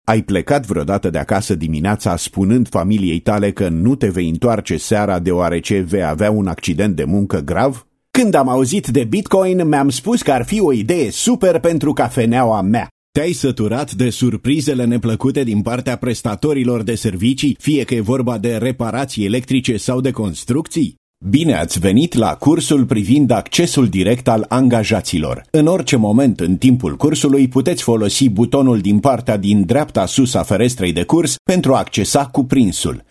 Ai plecat vreodată de acasă dimineața spunând familiei tale că nu te vei întoarce seara deoarece vei avea un accident de muncă grav? Când am auzit de Bitcoin, mi-am spus că ar fi o idee super pentru cafeneaua mea. Te-ai săturat de surprizele neplăcute din partea prestatorilor de servicii, fie că e vorba de reparații electrice sau de construcții? Bine ați venit la cursul privind accesul direct al angajaților. În orice moment în timpul cursului puteți folosi butonul din partea din dreapta sus a ferestrei de curs pentru a accesa cuprinsul.